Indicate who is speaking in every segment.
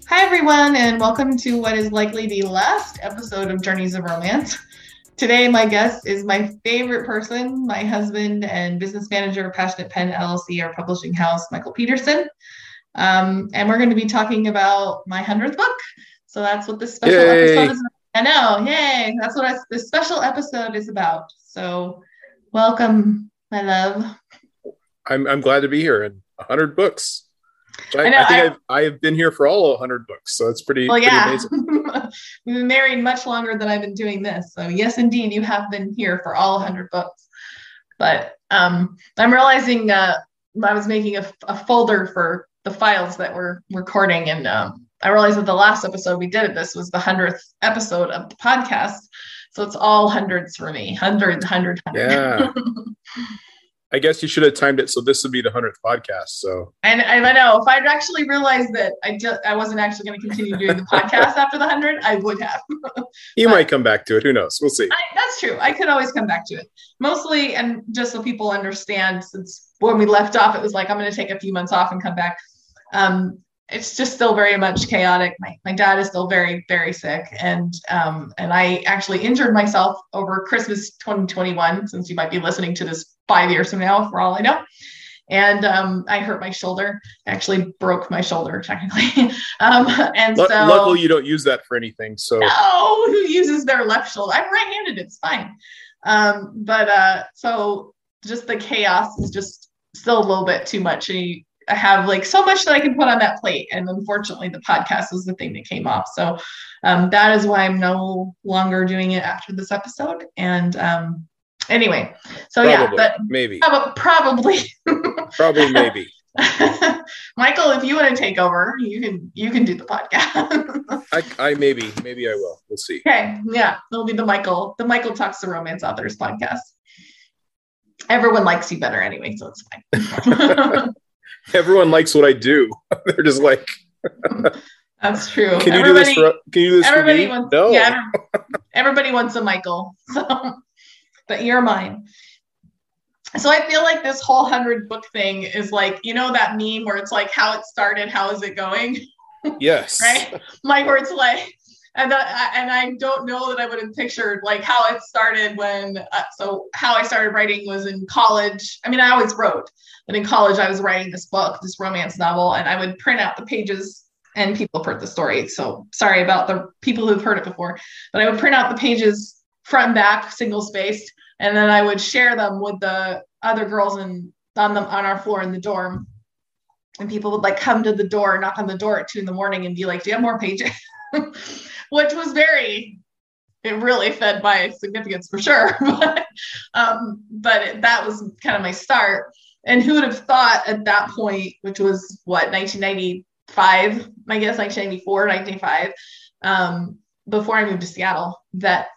Speaker 1: Hi, everyone, and welcome to what is likely the last episode of Journeys of Romance. Today, my guest is my favorite person, my husband and business manager of Passionate Pen LLC, our publishing house, Michael Peterson. And we're going to be talking about my 100th book. So that's what this special episode is. I know, yay! That's what this special episode is about. So welcome, my love.
Speaker 2: I'm glad to be here, and 100 books. I think I've been here for all 100 books, so it's pretty amazing.
Speaker 1: We've been married much longer than I've been doing this. So yes, indeed, you have been here for all 100 books. But I'm realizing I was making a folder for the files that we're recording, and I realized that the last episode we did of this was the 100th episode of the podcast. So it's all hundreds for me. 100.
Speaker 2: Yeah. I guess you should have timed it so this would be the 100th podcast. So,
Speaker 1: and I know if I'd actually realized that I wasn't actually going to continue doing the podcast after the 100, I would have.
Speaker 2: You might come back to it. Who knows? We'll see.
Speaker 1: That's true. I could always come back to it. Mostly, and just so people understand, since when we left off, it was like I'm going to take a few months off and come back. It's just still very much chaotic. My dad is still very, very sick. And I actually injured myself over Christmas 2021, since you might be listening to this 5 years from now, for all I know. And I hurt my shoulder. I actually broke my shoulder, technically.
Speaker 2: Luckily, you don't use that for anything. So
Speaker 1: no, who uses their left shoulder? I'm right-handed. It's fine. So just the chaos is just still a little bit too much. I have like so much that I can put on that plate. And unfortunately, the podcast is the thing that came off. So that is why I'm no longer doing it after this episode. And anyway, so
Speaker 2: probably,
Speaker 1: yeah, but
Speaker 2: maybe,
Speaker 1: probably
Speaker 2: maybe.
Speaker 1: Michael, if you want to take over, you can do the podcast.
Speaker 2: I maybe I will. We'll see.
Speaker 1: Okay, yeah, it'll be the Michael Talks to Romance Authors podcast. Everyone likes you better anyway, so it's fine.
Speaker 2: Everyone likes what I do. They're just like,
Speaker 1: that's true.
Speaker 2: Can you do this for me? No.
Speaker 1: Yeah, everybody wants a Michael. So, but you're mine. So I feel like this whole 100 book thing is like, you know, that meme where it's like how it started, how is it going?
Speaker 2: Yes.
Speaker 1: Right? Like where it's like, and I don't know that I would have pictured like how it started when, so how I started writing was in college. I mean, I always wrote, but in college I was writing this book, this romance novel, and I would print out the pages, and people have heard the story. So sorry about the people who've heard it before, but I would print out the pages front and back, single spaced, and then I would share them with the other girls on our floor in the dorm. And people would like come to the door, knock on the door at 2 a.m. and be like, do you have more pages? Which was it really fed my significance for sure. But that was kind of my start. And who would have thought at that point, which was what, 1995, I guess, 1994, 1995, before I moved to Seattle, that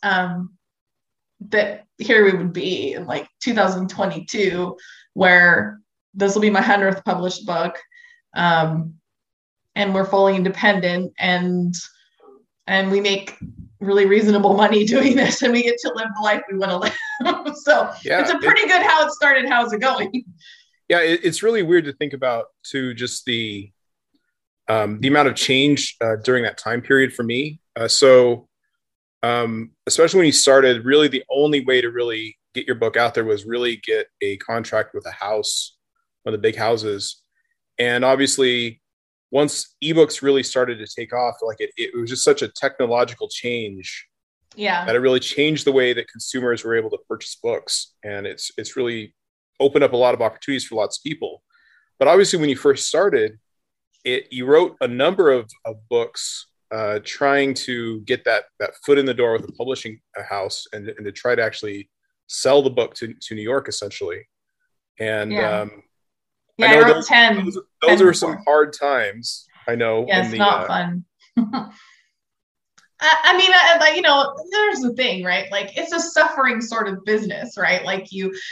Speaker 1: here we would be in like 2022, where this will be my 100th published book. And we're fully independent, and we make really reasonable money doing this, and we get to live the life we want to live. So yeah, it's a pretty good how it started. How's it going?
Speaker 2: Yeah, it's really weird to think about too, just the amount of change during that time period for me. Especially when you started, really the only way to really get your book out there was really get a contract with a house, one of the big houses. And obviously, once ebooks really started to take off, like it was just such a technological change.
Speaker 1: Yeah.
Speaker 2: That it really changed the way that consumers were able to purchase books. And it's really opened up a lot of opportunities for lots of people. But obviously, when you first started, you wrote a number of books trying to get that foot in the door with a publishing house and to try to actually sell the book to New York, essentially. And
Speaker 1: I wrote 10.
Speaker 2: Those are some hard times. I know.
Speaker 1: Yeah, it's not fun. I mean, you know, there's the thing, right? Like, it's a suffering sort of business, right? Like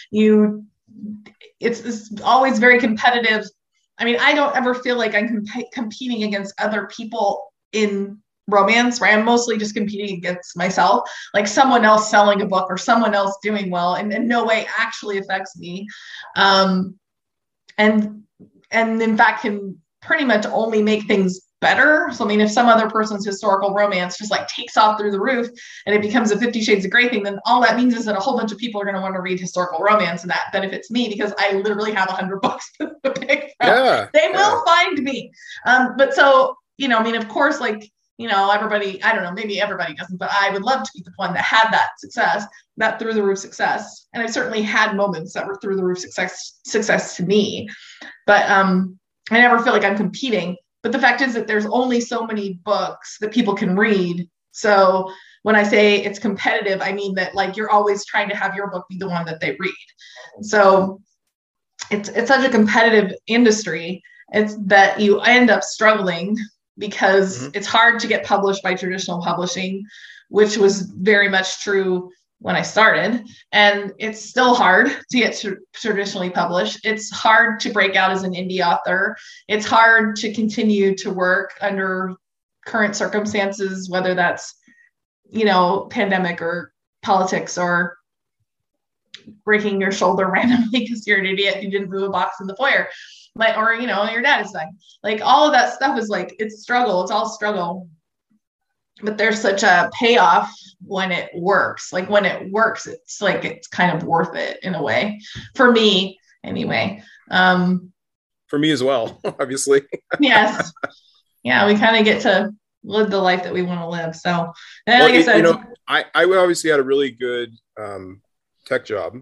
Speaker 1: it's always very competitive. I mean, I don't ever feel like I'm competing against other people in romance, right? I'm mostly just competing against myself, like someone else selling a book or someone else doing well, and in no way actually affects me. And in fact can pretty much only make things better. So, I mean, if some other person's historical romance just like takes off through the roof and it becomes a 50 Shades of Grey thing, then all that means is that a whole bunch of people are going to want to read historical romance, and that benefits me because I literally have 100 books to pick from.
Speaker 2: Yeah,
Speaker 1: they will find me. But so, you know, I mean, of course, like, you know, everybody, I don't know, maybe everybody doesn't, but I would love to be the one that had that success, that through the roof success. And I've certainly had moments that were through the roof success to me, but I never feel like I'm competing. But the fact is that there's only so many books that people can read. So when I say it's competitive, I mean that like you're always trying to have your book be the one that they read. So it's such a competitive industry. It's that you end up struggling because it's hard to get published by traditional publishing, which was very much true when I started. And it's still hard to get traditionally published. It's hard to break out as an indie author. It's hard to continue to work under current circumstances, whether that's, you know, pandemic or politics or breaking your shoulder randomly because you're an idiot who didn't move a box in the foyer. Like, or, you know, your dad is dying. Like all of that stuff is like, it's struggle. It's all struggle. But there's such a payoff when it works. Like when it works, it's like, it's kind of worth it in a way for me anyway.
Speaker 2: For me as well, obviously.
Speaker 1: Yes. Yeah. We kind of get to live the life that we want to live. So, and like
Speaker 2: I
Speaker 1: said,
Speaker 2: you know, I obviously had a really good tech job.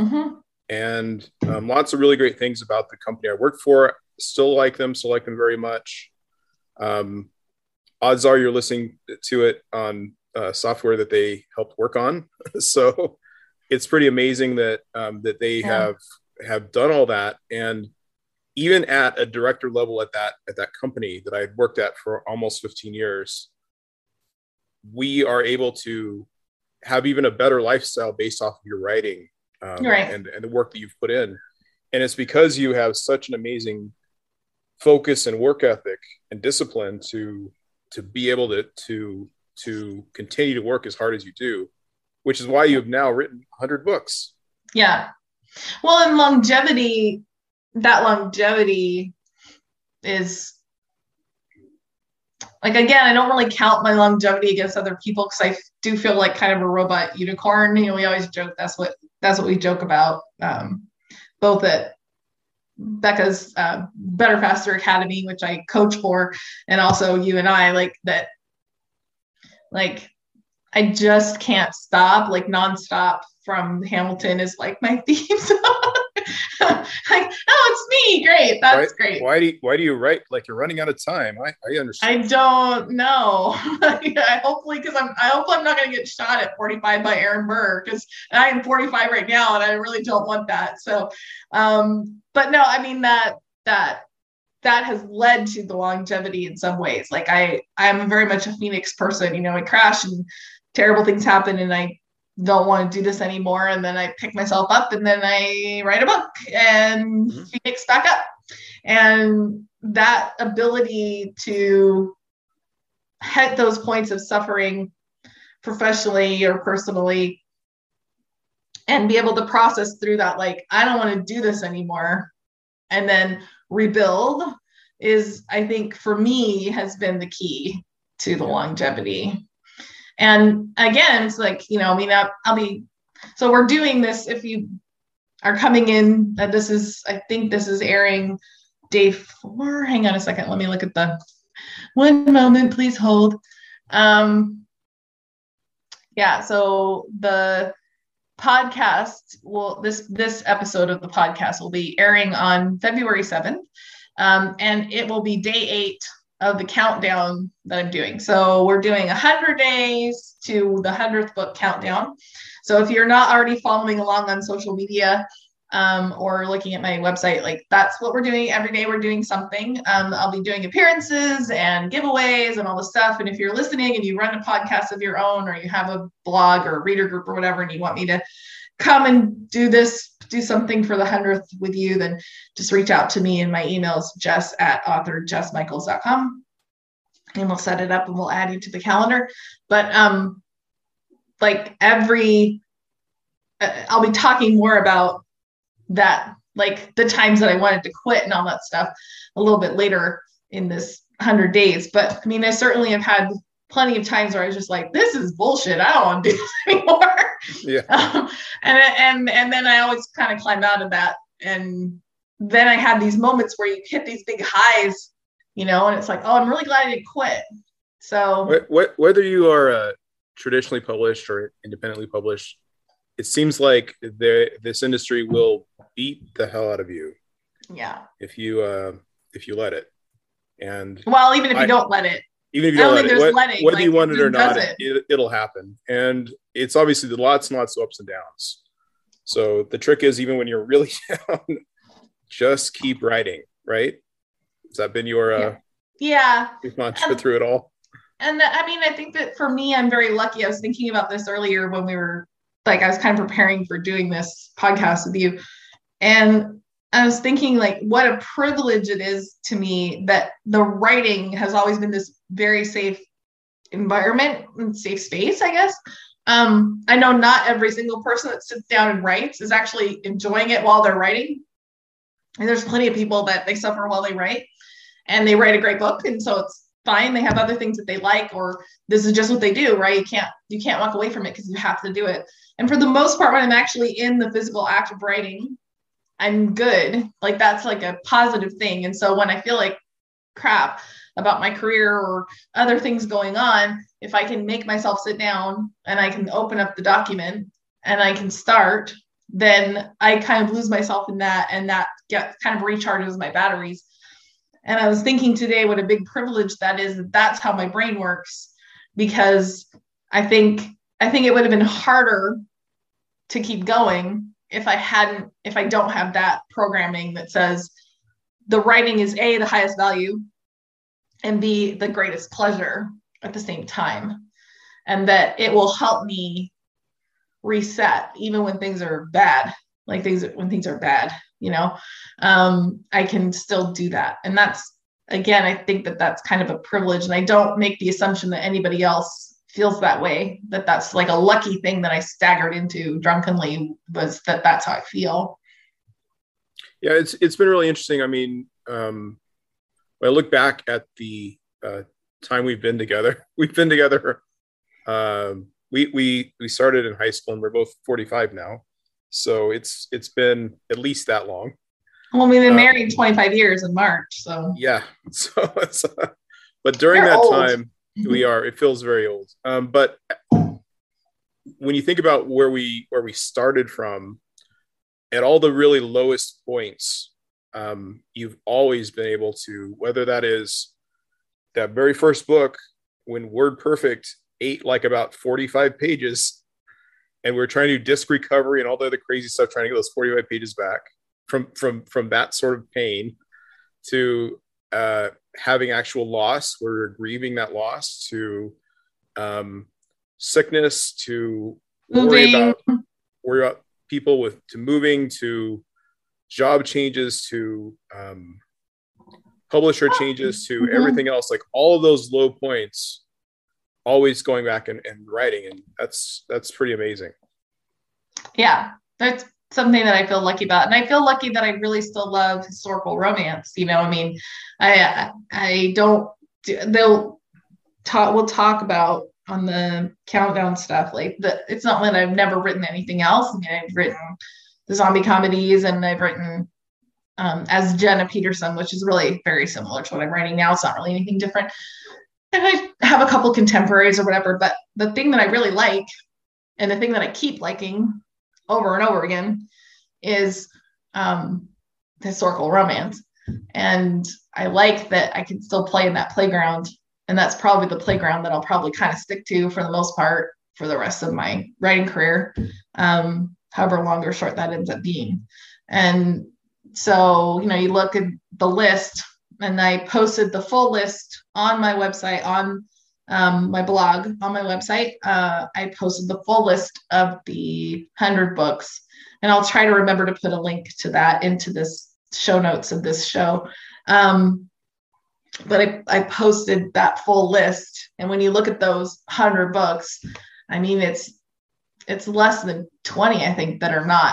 Speaker 2: And lots of really great things about the company I worked for. Still like them very much. Odds are you're listening to it on software that they helped work on. So it's pretty amazing that that they have done all that. And even at a director level at that company that I had worked at for almost 15 years, we are able to have even a better lifestyle based off of your writing. And the work that you've put in. And it's because you have such an amazing focus and work ethic and discipline to be able to continue to work as hard as you do, which is why you've now written 100 books.
Speaker 1: Yeah. Well, and longevity is like, again, I don't really count my longevity against other people because I do feel like kind of a robot unicorn. You know, we always joke that's what we joke about, both at Becca's Better Faster Academy, which I coach for, and also you and I, like that, like I just can't stop, like nonstop from Hamilton is like my theme song. Like, oh, it's me. Great. That's great.
Speaker 2: Why do you write like you're running out of time? I understand.
Speaker 1: I don't know. I hope I'm not going to get shot at 45 by Aaron Burr, because I am 45 right now and I really don't want that. So, but no, I mean that has led to the longevity in some ways. Like I'm very much a Phoenix person. You know, I crash and terrible things happen and I don't want to do this anymore. And then I pick myself up and then I write a book and Phoenix back up. And that ability to hit those points of suffering professionally or personally and be able to process through that, like, I don't want to do this anymore, and then rebuild is, I think for me, has been the key to the longevity. And again, it's like, you know, I mean, so we're doing this, if you are coming in, I think this is airing day 4. Hang on a second. Let me look at one moment, please hold. So the podcast this episode of the podcast will be airing on February 7th. And it will be day 8 of the countdown that I'm doing. So we're doing 100 days to the 100th book countdown. So if you're not already following along on social media or looking at my website, like that's what we're doing. Every day we're doing something. I'll be doing appearances and giveaways and all the stuff. And if you're listening and you run a podcast of your own, or you have a blog or a reader group or whatever, and you want me to come and do something for the 100th with you, then just reach out to me. And my email is jess@authorjessmichaels.com, and we'll set it up and we'll add you to the calendar. But I'll be talking more about that, like the times that I wanted to quit and all that stuff a little bit later in this 100 days. But I mean, I certainly have had plenty of times where I was just like, this is bullshit. I don't want to do this anymore.
Speaker 2: Yeah.
Speaker 1: And then I always kind of climb out of that. And then I had these moments where you hit these big highs, and it's like, oh, I'm really glad I didn't quit. So
Speaker 2: whether you are traditionally published or independently published, it seems like this industry will beat the hell out of you.
Speaker 1: Yeah.
Speaker 2: If you let it. And
Speaker 1: well, even if you don't let it.
Speaker 2: Even if you don't let it, whether you want it or not, it'll happen. And it's obviously lots and lots of ups and downs. So the trick is, even when you're really down, just keep writing, right? Has that been your mantra through it all?
Speaker 1: And I mean, I think that for me, I'm very lucky. I was thinking about this earlier when I was kind of preparing for doing this podcast with you. And I was thinking, like, what a privilege it is to me that the writing has always been this very safe environment and safe space, I guess. I know not every single person that sits down and writes is actually enjoying it while they're writing. And there's plenty of people that they suffer while they write, and they write a great book. And so it's fine. They have other things that they like, or this is just what they do, right? You can't walk away from it because you have to do it. And for the most part, when I'm actually in the physical act of writing, I'm good. Like, that's like a positive thing. And so when I feel like crap about my career or other things going on, if I can make myself sit down and I can open up the document and I can start, then I kind of lose myself in that, and that kind of recharges my batteries. And I was thinking today what a big privilege that is. That's how my brain works, because I think it would have been harder to keep going if I don't have that programming that says the writing is A, the highest value, and B, the greatest pleasure at the same time. And that it will help me reset even when things are bad, when things are bad, I can still do that. And that's, again, I think that's kind of a privilege. And I don't make the assumption that anybody else feels that way, that's like a lucky thing that I staggered into drunkenly, was that's how I feel.
Speaker 2: Yeah, it's been really interesting. I mean, when I look back at the time we've been together, we started in high school, and we're both 45 now. So it's been at least that long.
Speaker 1: Well, we've been married 25 years in March. So
Speaker 2: yeah. So but during that time, it feels very old. But when you think about where we started from, at all the really lowest points, you've always been able to, whether that is that very first book when WordPerfect ate like about 45 pages, and we're trying to do disk recovery and all the other crazy stuff, trying to get those 45 pages back from that sort of pain, to having actual loss, where we're grieving that loss, to sickness, to worry about people to moving, to job changes, to publisher changes, to everything else, like all of those low points, always going back and writing. And that's pretty amazing.
Speaker 1: Yeah, that's something that I feel lucky about. And I feel lucky that I really still love historical romance. I mean, we'll talk about on the countdown stuff, like it's not that I've never written anything else. I mean, I've written the zombie comedies, and I've written as Jenna Peterson, which is really very similar to what I'm writing now. It's not really anything different. And I have a couple contemporaries or whatever, but the thing that I really like, and the thing that I keep liking over and over again, is historical romance. And I like that I can still play in that playground. And that's probably the playground that I'll probably kind of stick to for the most part for the rest of my writing career, however long or short that ends up being. And so, you look at the list, and I posted the full list on my website, on my blog, on my website. I posted the full list of the 100 books, and I'll try to remember to put a link to that into this show notes of this show. But I posted that full list. And when you look at those 100 books, I mean, it's less than 20, I think, that are not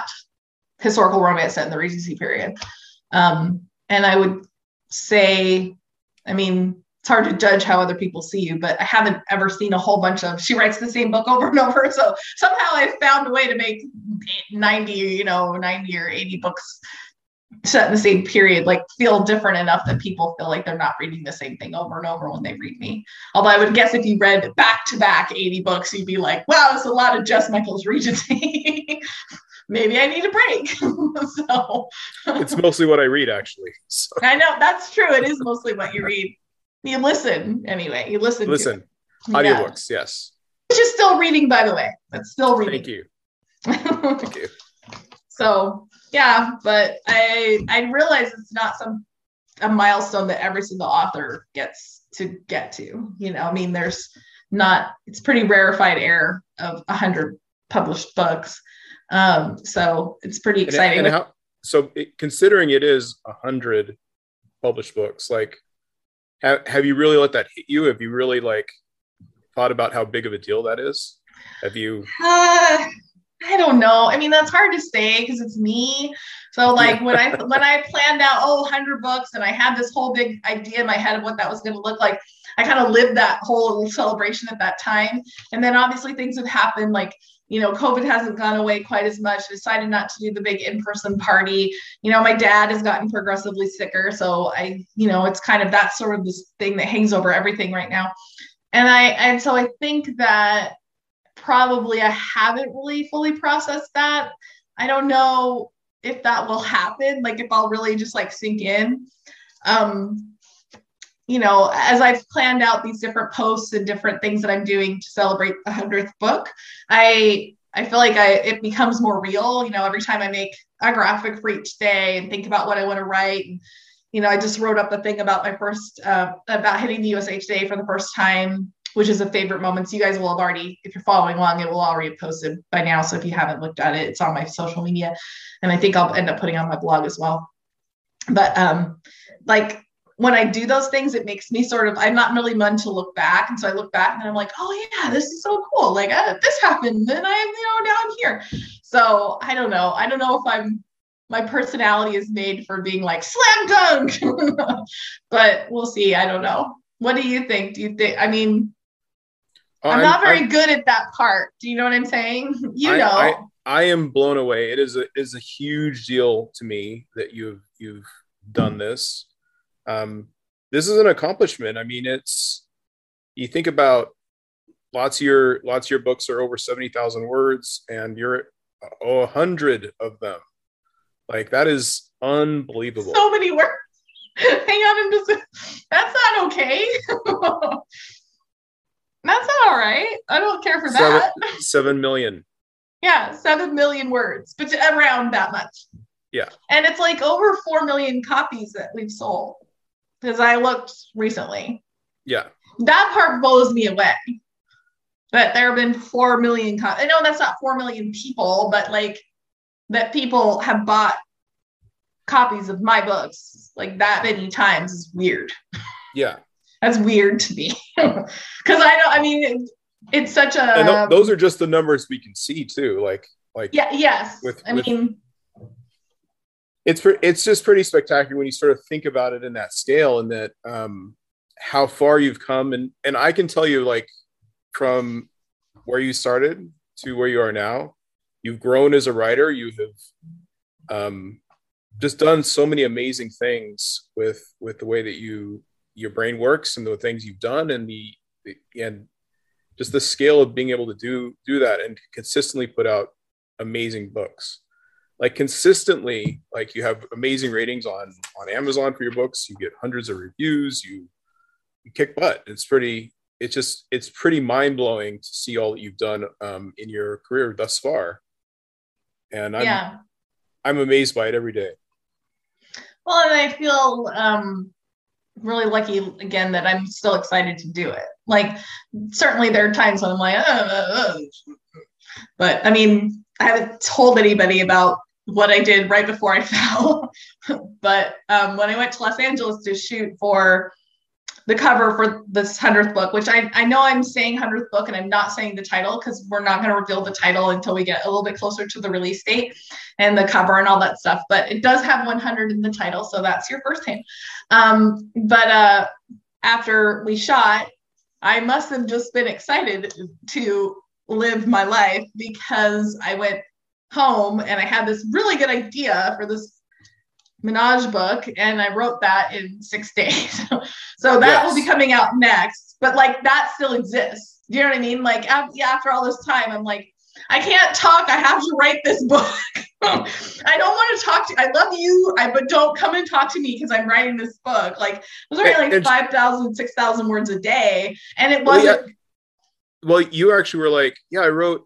Speaker 1: historical romance set in the Regency period. And I would say I mean, it's hard to judge how other people see you, but I haven't ever seen a whole bunch of, she writes the same book over and over. So somehow I found a way to make 90 or 80 books set in the same period, like feel different enough that people feel like they're not reading the same thing over and over when they read me. Although I would guess if you read back to back 80 books, you'd be like, wow, that's a lot of Jess Michaels Regency. Maybe I need a break. So
Speaker 2: it's mostly what I read, actually. So.
Speaker 1: I know that's true. It is mostly what you read. You listen anyway. You listen.
Speaker 2: Audiobooks, yes.
Speaker 1: Which is still reading, by the way. That's still reading.
Speaker 2: Thank you. Thank you.
Speaker 1: So yeah, but I realize it's not a milestone that every single author gets to get to. I mean, it's pretty rarefied air of 100 published books. So it's pretty exciting.
Speaker 2: Considering it is 100 published books, like, have you really let that hit you? Have you really thought about how big of a deal that is? Have you?
Speaker 1: I don't know. I mean, that's hard to say because it's me. So when I planned out 100 books and I had this whole big idea in my head of what that was going to look like, I kind of lived that whole celebration at that time. And then obviously things have happened, COVID hasn't gone away quite as much. I decided not to do the big in-person party. My dad has gotten progressively sicker. So it's kind of that sort of this thing that hangs over everything right now. And so I think that probably I haven't really fully processed that. I don't know if that will happen, if I'll really just sink in. As I've planned out these different posts and different things that I'm doing to celebrate the 100th book, I feel like it becomes more real. Every time I make a graphic for each day and think about what I want to write. And, I just wrote up a thing about my first, about hitting the USH Day for the first time, which is a favorite moment. So you guys will have already, if you're following along, it will already have posted by now. So if you haven't looked at it, it's on my social media. And I think I'll end up putting on my blog as well. But when I do those things, it makes me I'm not really one to look back. And so I look back and I'm like, oh yeah, this is so cool. This happened and I'm, now I'm here. So I don't know. I don't know if my personality is made for being slam dunk, but we'll see. I don't know. What do you think? I'm not very good at that part. Do you know what I'm saying?
Speaker 2: I am blown away. It is a huge deal to me that you've done this. This is an accomplishment. I mean, you think about lots of your books are over 70,000 words and you're 100 of them. That is unbelievable.
Speaker 1: So many words. Hang on, that's not okay. That's not all right. I don't care for that.
Speaker 2: 7 million.
Speaker 1: Yeah, 7 million words, but around that much.
Speaker 2: Yeah.
Speaker 1: And it's over 4 million copies that we've sold. Because I looked recently.
Speaker 2: Yeah.
Speaker 1: That part blows me away. But there have been 4 million copies. I know that's not 4 million people, but that people have bought copies of my books that many times is weird.
Speaker 2: Yeah.
Speaker 1: That's weird to me. Because it's such a...
Speaker 2: And those are just the numbers we can see too.
Speaker 1: Yeah, yes.
Speaker 2: It's just pretty spectacular when you sort of think about it in that scale and that how far you've come. And I can tell you from where you started to where you are now, you've grown as a writer. You have just done so many amazing things with the way that your brain works and the things you've done and and just the scale of being able to do that and consistently put out amazing books. Consistently, you have amazing ratings on Amazon for your books. You get hundreds of reviews. You kick butt. It's pretty mind blowing to see all that you've done in your career thus far. And I'm amazed by it every day.
Speaker 1: Well, and I feel really lucky again that I'm still excited to do it. Certainly there are times when I'm but I haven't told anybody about what I did right before I fell. But when I went to Los Angeles to shoot for the cover for this 100th book, which I know I'm saying 100th book and I'm not saying the title because we're not going to reveal the title until we get a little bit closer to the release date and the cover and all that stuff. But it does have 100 in the title. So that's your first hint. But after we shot, I must have just been excited to live my life because I went home and I had this really good idea for this Menage book, and I wrote that in 6 days. So that will be coming out next, but like that still exists. Do you know what I mean? Like after all this time, I'm like, I can't talk. I have to write this book. I don't want to talk to you. I love you, but don't come and talk to me because I'm writing this book. Like I was writing like 5,000, 6,000 words a day, and it wasn't.
Speaker 2: Well, you actually were like, yeah, I wrote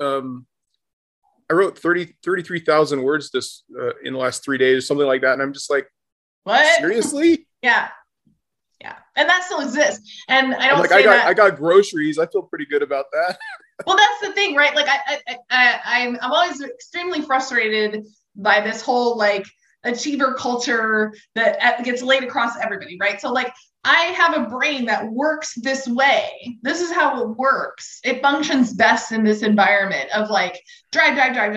Speaker 2: 33,000 words this in the last 3 days, something like that. And I'm just like,
Speaker 1: what?
Speaker 2: Seriously?
Speaker 1: Yeah. And that still exists. And I don't
Speaker 2: like,
Speaker 1: say
Speaker 2: I got groceries. I feel pretty good about that.
Speaker 1: Well, that's the thing, right? Like I'm always extremely frustrated by this whole like achiever culture that gets laid across everybody, right? So like I have a brain that works this way. This is how it works. It functions best in this environment of like drive.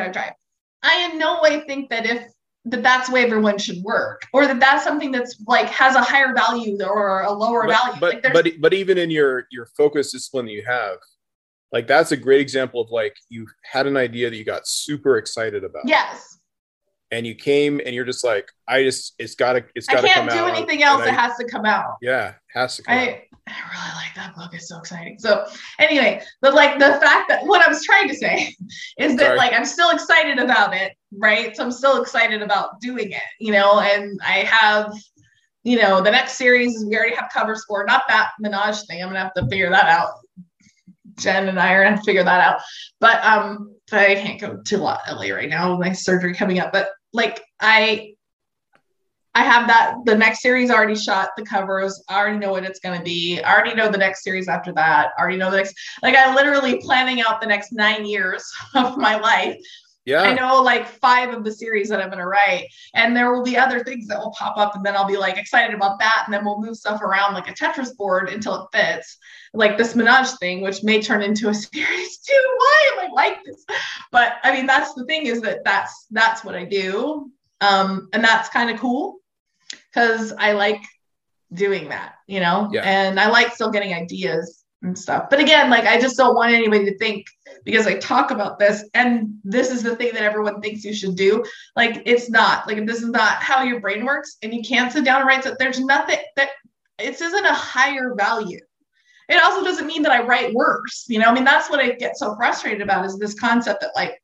Speaker 1: I in no way think that that's the way everyone should work, or that's something that's like has a higher value or a lower value.
Speaker 2: But even in your focus discipline that you have, like that's a great example of like you had an idea that you got super excited about.
Speaker 1: Yes.
Speaker 2: And you came and you're just like, it's got to come out.
Speaker 1: I can't do anything else. It has to come out.
Speaker 2: Yeah, it has to come out.
Speaker 1: I really like that book. It's so exciting. So anyway, but like the fact that what I was trying to say is that like I'm still excited about it, right? So I'm still excited about doing it, and I have, the next series we already have covers for, not that Menage thing. I'm gonna have to figure that out. Jen and I are gonna figure that out. But I can't go to LA right now with my surgery coming up. But like I have that, the next series already shot, the covers. I already know what it's going to be. I already know the next series after that. I already know the next, like I'm literally planning out the next 9 years of my life. Yeah. I know like 5 of the series that I'm going to write, and there will be other things that will pop up, and then I'll be like excited about that. And then we'll move stuff around like a Tetris board until it fits, like this Menage thing, which may turn into a series too. Why am I like this? But I mean, that's the thing, is that's what I do. And that's kind of cool, because I like doing that, and I like still getting ideas and stuff. But again, like, I just don't want anybody to think, because I talk about this and this is the thing that everyone thinks you should do. Like, it's not, like, this is not how your brain works, and you can't sit down and write. So there's nothing that, it isn't a higher value. It also doesn't mean that I write worse. I mean, that's what I get so frustrated about, is this concept that like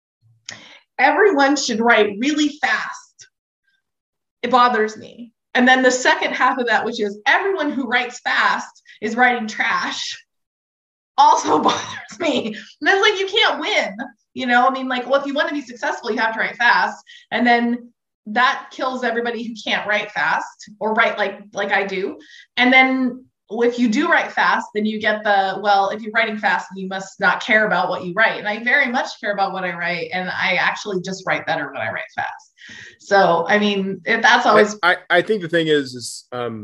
Speaker 1: everyone should write really fast. It bothers me. And then the second half of that, which is everyone who writes fast is writing trash, also bothers me. And that's like, you can't win, I mean, like, well, if you want to be successful, you have to write fast. And then that kills everybody who can't write fast or write like I do. And then if you do write fast, then you get if you're writing fast, you must not care about what you write. And I very much care about what I write. And I actually just write better when I write fast. So, I mean, that's always,
Speaker 2: I think the thing is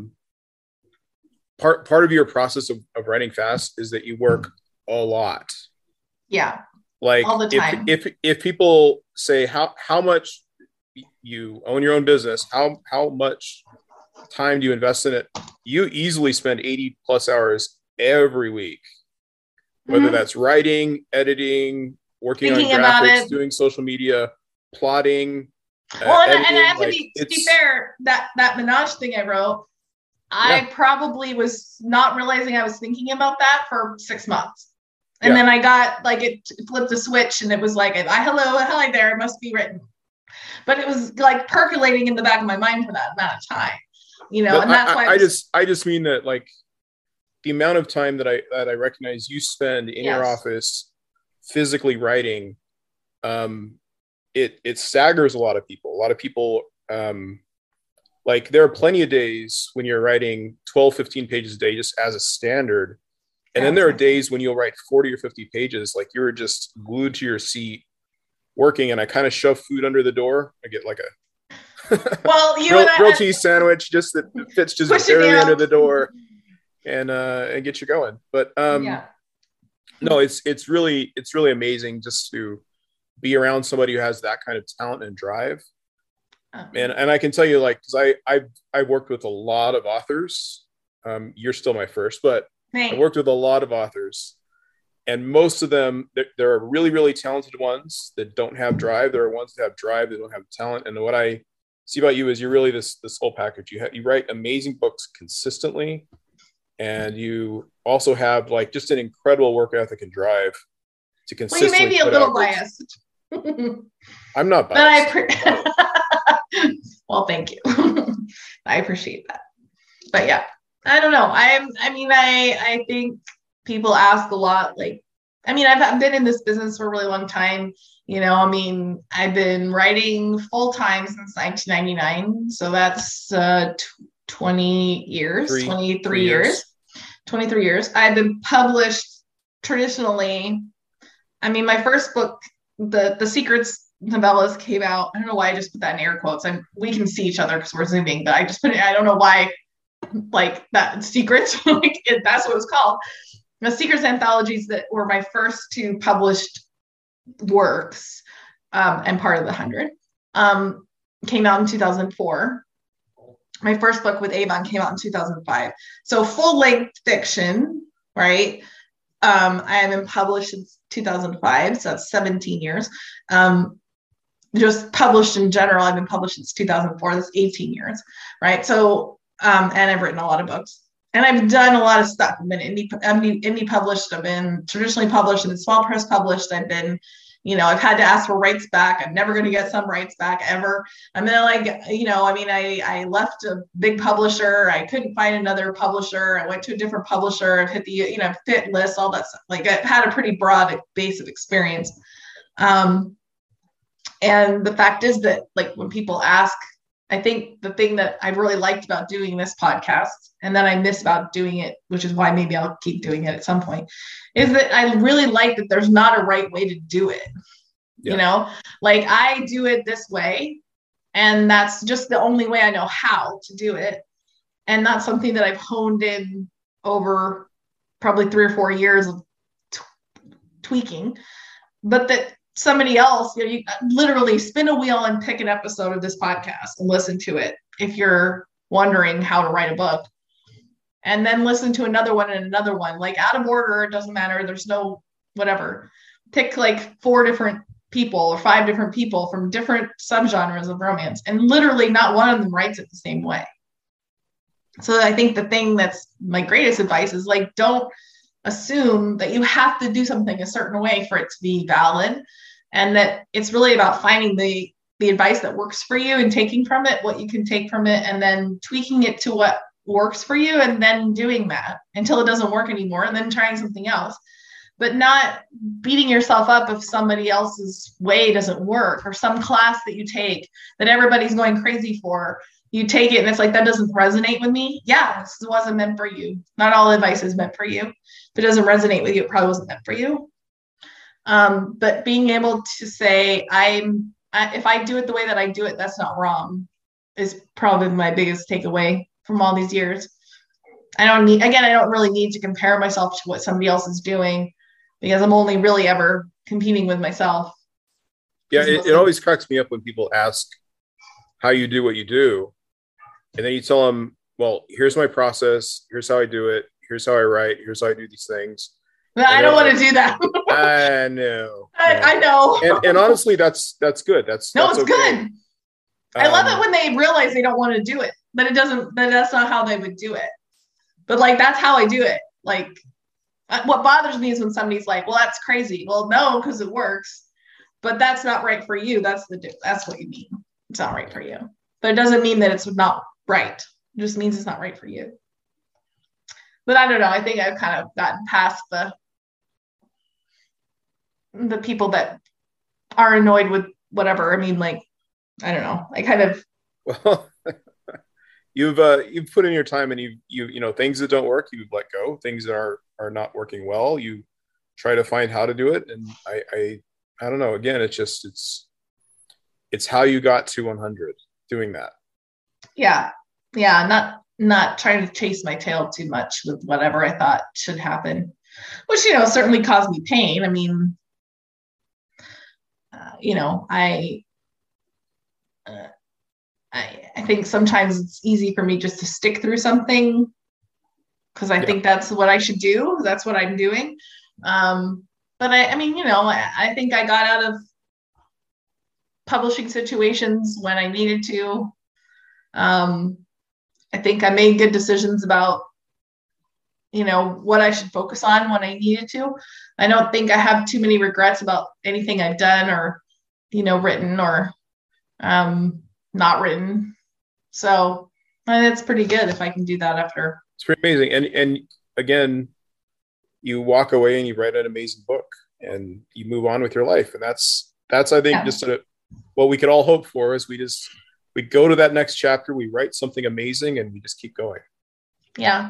Speaker 2: part of your process of writing fast is that you work a lot.
Speaker 1: Yeah.
Speaker 2: Like,
Speaker 1: all the time.
Speaker 2: If people say how much you own your own business, how much time do you invest in it? You easily spend 80 plus hours every week, whether that's writing, editing, working on graphics, doing social media, plotting.
Speaker 1: Well, and I have to be fair, that Menage thing I wrote, I probably was not realizing I was thinking about that for 6 months. And then I got like, it flipped a switch, and it was like, hi there, it must be written. But it was like percolating in the back of my mind for that amount of time, and that's why
Speaker 2: I just mean that, like, the amount of time that I recognize you spend in your office physically writing, it staggers a lot of people. A lot of people, like, there are plenty of days when you're writing 12, 15 pages a day just as a standard. And then there are days when you'll write 40 or 50 pages, like you're just glued to your seat working, and I kind of shove food under the door. I get like a grilled cheese sandwich just that fits just barely under the door, and get you going. But no, it's really amazing just to be around somebody who has that kind of talent and drive. And I can tell you, like, because I've worked with a lot of authors, You're still my first, but
Speaker 1: Thanks.
Speaker 2: I worked with a lot of authors, and most of them, there are really, really talented ones that don't have drive. There are ones that have drive that don't have talent. And what I see about you is you're really this whole package. You write amazing books consistently, and you also have like just an incredible work ethic and drive to consistently.
Speaker 1: Well, you may be a little biased.
Speaker 2: I'm not biased.
Speaker 1: Well, thank you. I appreciate that. But yeah, I don't know. I think people ask a lot. Like, I mean, I've been in this business for a really long time. You know, I mean, I've been writing full time since 1999. So that's 20 years, 23 years. 23 years. I've been published traditionally. I mean, my first book, the Secrets novellas, came out. I don't know why I just put that in air quotes. We can see each other because we're Zooming, but I just put it, I don't know why, like that Secrets, like that's what it was called. The Secrets anthologies that were my first two published works, and part of the 100, came out in 2004. My first book with Avon came out in 2005. So full-length fiction, right? I have been published since 2005, so that's 17 years. Just published in general, I've been published since 2004. That's 18 years, right? So, and I've written a lot of books. And I've done a lot of stuff. I've been indie published. I've been traditionally published and small press published. I've been, you know, I've had to ask for rights back. I'm never going to get some rights back ever. I mean, I left a big publisher. I couldn't find another publisher. I went to a different publisher. I've hit the, fit list, all that stuff. Like, I've had a pretty broad base of experience. And the fact is that, like, when people ask, I think the thing that I really liked about doing this podcast, and then I miss about doing it, which is why maybe I'll keep doing it at some point, is that I really like that there's not a right way to do it. Yeah. Like, I do it this way, and that's just the only way I know how to do it. And that's something that I've honed in over probably 3 or 4 years of tweaking, but that somebody else, you literally spin a wheel and pick an episode of this podcast and listen to it if you're wondering how to write a book, and then listen to another one and another one, like out of order. It doesn't matter. There's no whatever. Pick like 4 different people or 5 different people from different subgenres of romance, and literally not one of them writes it the same way. So I think the thing that's my greatest advice is, like, don't assume that you have to do something a certain way for it to be valid, and that it's really about finding the advice that works for you and taking from it what you can take from it, and then tweaking it to what works for you, and then doing that until it doesn't work anymore, and then trying something else. But not beating yourself up if somebody else's way doesn't work, or some class that you take that everybody's going crazy for. You take it and it's like, that doesn't resonate with me. Yeah, this wasn't meant for you. Not all advice is meant for you. If it doesn't resonate with you, it probably wasn't meant for you. But being able to say, if I do it the way that I do it, that's not wrong, is probably my biggest takeaway from all these years. I don't really need to compare myself to what somebody else is doing, because I'm only really ever competing with myself.
Speaker 2: Yeah, it always cracks me up when people ask how you do what you do, and then you tell them, well, here's my process, here's how I do it, here's how I write, here's how I do these things.
Speaker 1: I don't want to do that.
Speaker 2: I know.
Speaker 1: I know.
Speaker 2: And honestly, that's good. That's
Speaker 1: okay. Good. I love it when they realize they don't want to do it, but that's not how they would do it. But like, that's how I do it. Like, what bothers me is when somebody's like, well, that's crazy. Well, no, because it works, but that's not right for you. That's what you mean. It's not right for you, but it doesn't mean that it's not right. It just means it's not right for you. But I don't know. I think I've kind of gotten past the people that are annoyed with whatever. I mean, like, I don't know. I kind of.
Speaker 2: Well, you've put in your time, and you things that don't work, you've let go. Things that are not working well, you try to find how to do it. And I don't know. Again, it's how you got to 100 doing that. Yeah.
Speaker 1: Not trying to chase my tail too much with whatever I thought should happen, which, certainly caused me pain. I mean, I think sometimes it's easy for me just to stick through something because I think that's what I should do. That's what I'm doing. But I mean, I think I got out of publishing situations when I needed to. I think I made good decisions about, what I should focus on when I needed to. I don't think I have too many regrets about anything I've done or, written or not written. So that's pretty good if I can do that after.
Speaker 2: It's pretty amazing. And again, you walk away and you write an amazing book and you move on with your life. And that's I think just what we could all hope for is we go to that next chapter, we write something amazing, and we just keep going.
Speaker 1: Yeah.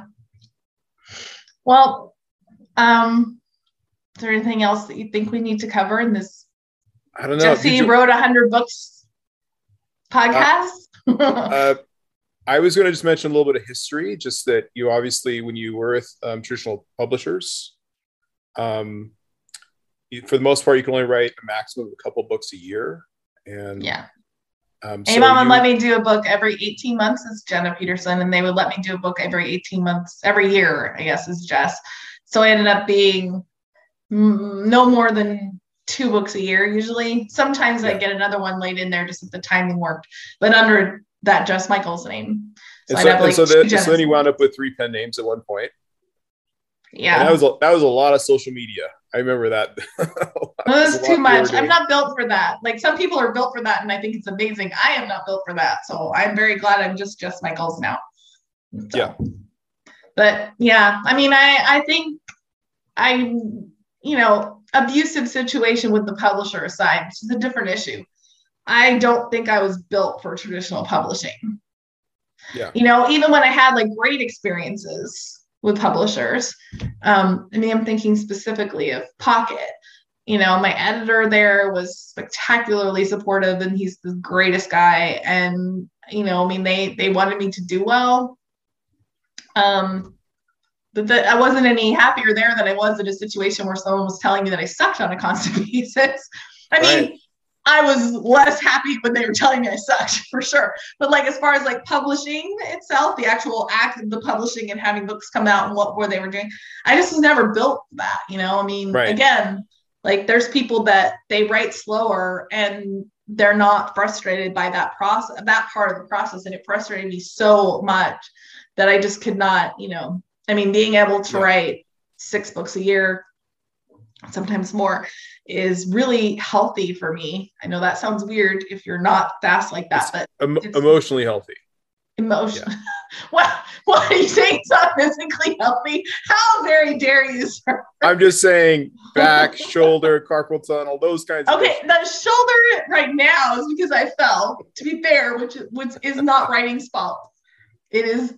Speaker 1: Well, is there anything else that you think we need to cover in this?
Speaker 2: I don't know.
Speaker 1: Jesse wrote 100 books podcast.
Speaker 2: I was going to just mention a little bit of history, just that you obviously, when you were with traditional publishers, for the most part, you can only write a maximum of a couple books a year. And
Speaker 1: Mom would let me do a book every 18 months is Jenna Peterson, and they would let me do a book every 18 months, every year, I guess, is Jess. So I ended up being no more than 2 books a year usually. Sometimes I get another one laid in there just if the timing worked, but under that Jess Michaels name.
Speaker 2: So then you wound up with 3 pen names at one point.
Speaker 1: Yeah.
Speaker 2: And that was a lot of social media. I remember that.
Speaker 1: It was too much. I'm not built for that. Like, some people are built for that, and I think it's amazing. I am not built for that. So I'm very glad I'm just Jess Michaels now. So.
Speaker 2: Yeah.
Speaker 1: But yeah, I mean, I think abusive situation with the publisher aside, which is a different issue. I don't think I was built for traditional publishing.
Speaker 2: Yeah.
Speaker 1: Even when I had like great experiences with publishers, I'm thinking specifically of Pocket. My editor there was spectacularly supportive, and he's the greatest guy. And, they wanted me to do well. But I wasn't any happier there than I was in a situation where someone was telling me that I sucked on a constant basis. I mean, I was less happy when they were telling me I sucked, for sure. But like, as far as like publishing itself, the actual act of the publishing and having books come out and where they were doing, I just was never built for that. Again, like, there's people that they write slower and they're not frustrated by that process, that part of the process. And it frustrated me so much that I just could not, being able to write 6 books a year, sometimes more, is really healthy for me. I know that sounds weird if you're not fast like that, but
Speaker 2: it's emotionally healthy.
Speaker 1: Emotional. Yeah. What are you saying? It's not physically healthy? How very dare you, sir?
Speaker 2: I'm just saying back, shoulder, carpal tunnel, those kinds of
Speaker 1: issues. The shoulder right now is because I fell, to be fair, which is not writing's fault. It is.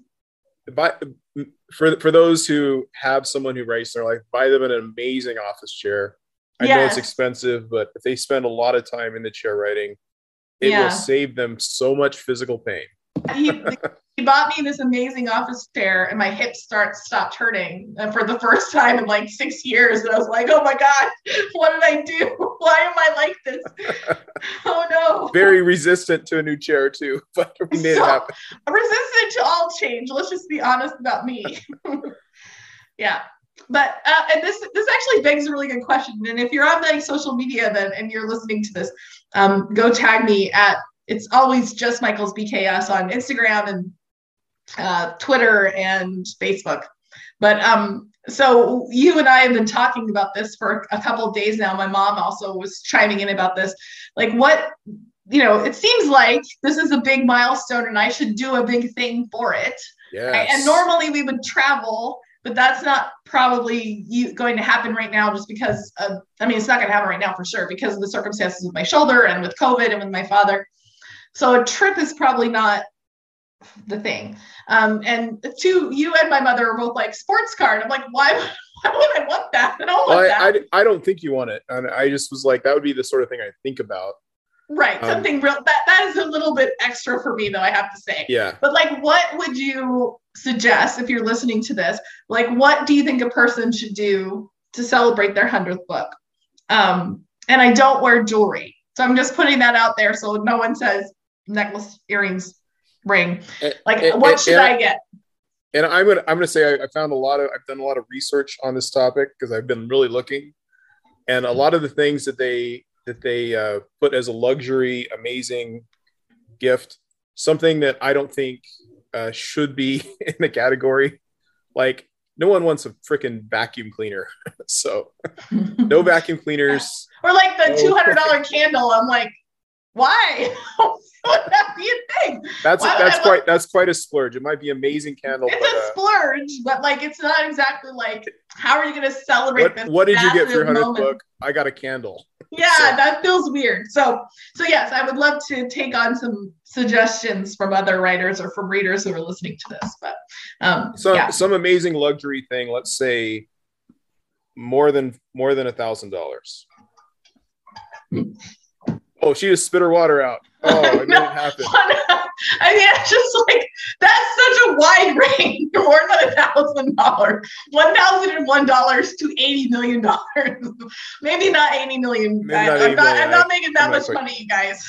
Speaker 2: For those who have someone who writes their life, buy them an amazing office chair. I know it's expensive, but if they spend a lot of time in the chair writing, it will save them so much physical pain. He
Speaker 1: bought me this amazing office chair, and my hips stopped hurting for the first time in like 6 years. And I was like, oh my God, what did I do? Why am I like this? Oh no.
Speaker 2: Very resistant to a new chair too, but we made it happen.
Speaker 1: Resistant to all change. Let's just be honest about me. Yeah. But and this actually begs a really good question. And if you're on like social media and you're listening to this, go tag me at, it's always Just Michaels BKS on Instagram and Twitter and Facebook. But so you and I have been talking about this for a couple of days now. My mom also was chiming in about this. Like, what, it seems like this is a big milestone and I should do a big thing for it.
Speaker 2: Yes.
Speaker 1: And normally we would travel, but that's not probably going to happen right now just because it's not going to happen right now for sure because of the circumstances with my shoulder and with COVID and with my father. So a trip is probably not the thing. And you and my mother are both like, sports car. And I'm like, why would I want that? I don't want that.
Speaker 2: I don't think you want it. And I just was like, that would be the sort of thing I think about.
Speaker 1: Right. Something real. That is a little bit extra for me, though, I have to say.
Speaker 2: Yeah.
Speaker 1: But like, what would you suggest if you're listening to this? Like, what do you think a person should do to celebrate their 100th book? And I don't wear jewelry. So I'm just putting that out there so no one says necklace, earrings, ring. Like, what should I get?
Speaker 2: And I'm gonna say I've done a lot of research on this topic because I've been really looking, and a lot of the things that they put as a luxury, amazing gift, something that I don't think should be in the category. Like, no one wants a freaking vacuum cleaner, so no vacuum cleaners.
Speaker 1: Or like the $200 candle. I'm like, why? Would that be a thing?
Speaker 2: That's quite a splurge. It might be amazing candle.
Speaker 1: It's a splurge, but like it's not exactly like, how are you going to celebrate this?
Speaker 2: What did you get for your 100th book? I got a candle.
Speaker 1: Yeah, so. That feels weird. So yes, I would love to take on some suggestions from other writers or from readers who are listening to this. But
Speaker 2: some amazing luxury thing. Let's say more than $1,000. Oh, she just spit her water out. Oh, I made it happen.
Speaker 1: I mean, it's just like, that's such a wide range. More than $1,000. $1,001 to $80 million. Maybe not 80 million. I'm not making that much money, you guys.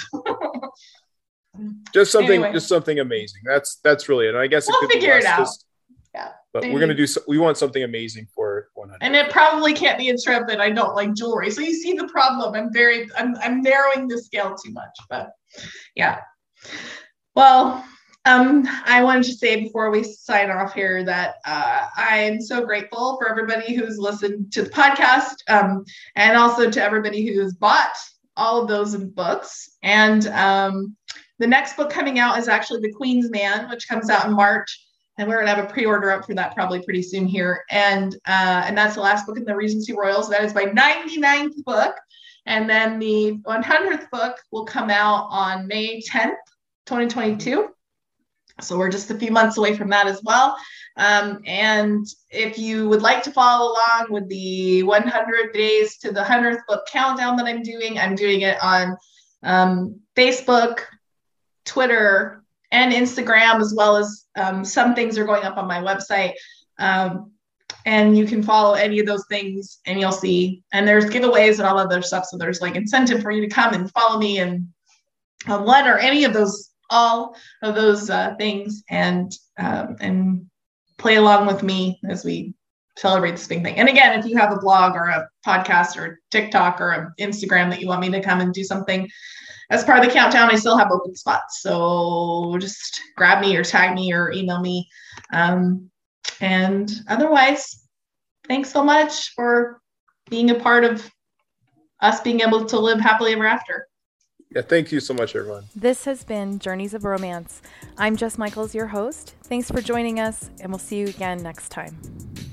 Speaker 2: Just something amazing. That's really it. And I guess
Speaker 1: we'll figure it out.
Speaker 2: Yeah. But we want something amazing for 100.
Speaker 1: And it probably can't be a trip, and I don't like jewelry. So you see the problem. I'm narrowing the scale too much, but yeah. Well, I wanted to say before we sign off here that I am so grateful for everybody who's listened to the podcast, and also to everybody who's bought all of those books. And the next book coming out is actually The Queen's Man, which comes out in March. And we're going to have a pre-order up for that probably pretty soon here. And that's the last book in the Regency Royals. That is my 99th book. And then the 100th book will come out on May 10th, 2022. So we're just a few months away from that as well. And if you would like to follow along with the 100 days to the 100th book countdown that I'm doing it on Facebook, Twitter, and Instagram, as well as some things are going up on my website. And you can follow any of those things and you'll see, and there's giveaways and all other stuff. So there's like incentive for you to come and follow me and one or any of those, all of those things, and play along with me as we celebrate this big thing. And again, if you have a blog or a podcast or TikTok or an Instagram that you want me to come and do something as part of the countdown, I still have open spots. So just grab me or tag me or email me. And otherwise, thanks so much for being a part of us being able to live happily ever after.
Speaker 2: Yeah, thank you so much, everyone.
Speaker 3: This has been Journeys of Romance. I'm Jess Michaels, your host. Thanks for joining us, and we'll see you again next time.